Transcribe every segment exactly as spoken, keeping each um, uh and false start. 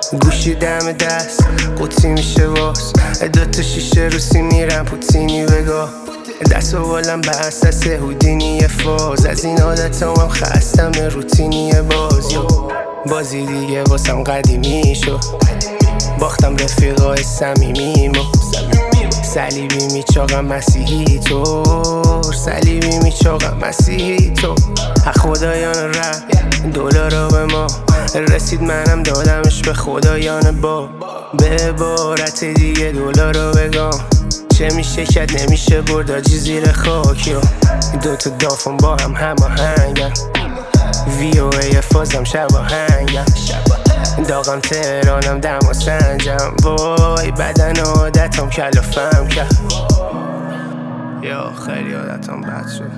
گوشی دم دست قوطی میشه واس دوتا شیشه روسی میرم پوتینی بگاه دست و بالم به اساس هودینی فاز از این عادت هم خستم روتینی باز یو بازی دیگه واسم قدیمی شد باختم رفیقای سمیمیمو صلیبی میچاقم مسیحی طور صلیبی میچاقم مسیحی طور خدایان رفت دلارا به ما رسید منم دادمش به خدایان با به عبارت دیگه دلارا بگم چه میشه کد نمیشه برداجی زیر خاکی و دوتا دافون با هم هماهنگن وی او ای فازم شباهنگم داغم تهرانم دم و سنجم وای بدن عادتم کلافم کرد یا خیلی عادتم بد شد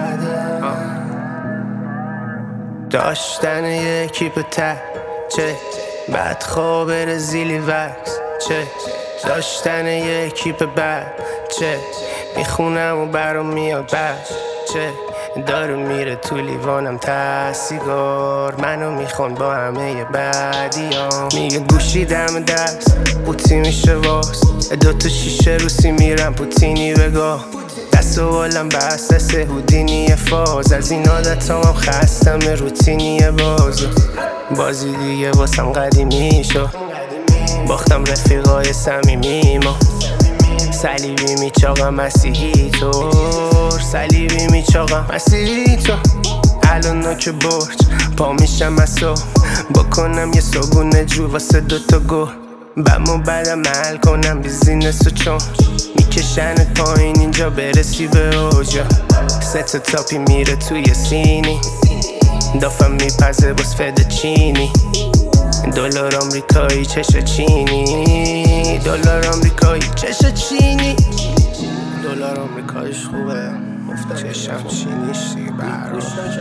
داشتن یه کیپ تک چه بعد خواب رزیلی وکس چه داشتن یه کیپ بد چه میخونم و برام میاد بد چه داره میره تو لیوانم تسیگار منو میخوان با همه بدیام میگه گوشی دم دست قوطی میشه واس دوتا شیشه روسی میرم پوتینی بگاه دست و بالم به اساس هودینی فاز از این عادت هم خستم روتینی باز بازی دیگه واسم قدیمی شد باختم رفیقای سمیمیمو صلیبی میچاقم مسیحی طور صلیبی میچاقم مسیحی طور الان نوک برج پا میشم از صبح بکنم یه صبونه جو واسه دوتا گل بمو بعدم محل کنم بیزینس و چون میکشنت پایین اینجا برسی به اوجا سه تا تاپی میره توی سینی دافم میپزه باز فد چینی دلار آمریکایی چش چینی دلار آمریکایی چش چینی دلار آمریکاییش خوبه چشم چینیش دیگه برام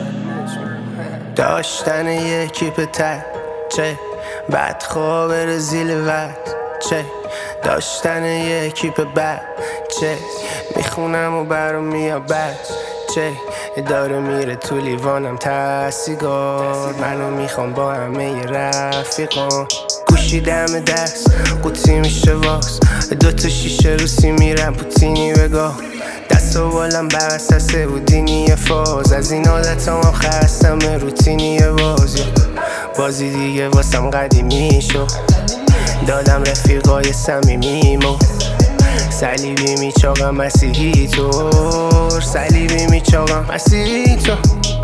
داشتن یه کیپ تک چه بعد خواب رزیل وقت چه داشتن یه کیپ بد چه میخونم و برام میاد بد چه داره میره تو لیوانم تسیگار منو میخوام با همه رفیقان گوشی دم دست قوطی میشه واس دوتا شیشه روسی میرم پوتینی بگاه دست و بالم بر اساس هودینی فاز از این عادت هم خستم روتینی باز بازی دیگه واسم قدیمی شد دادم رفیقای سمیمیمو صلیبی میچاقم مسیحی طور صلیبی میچاقم مسیحی طور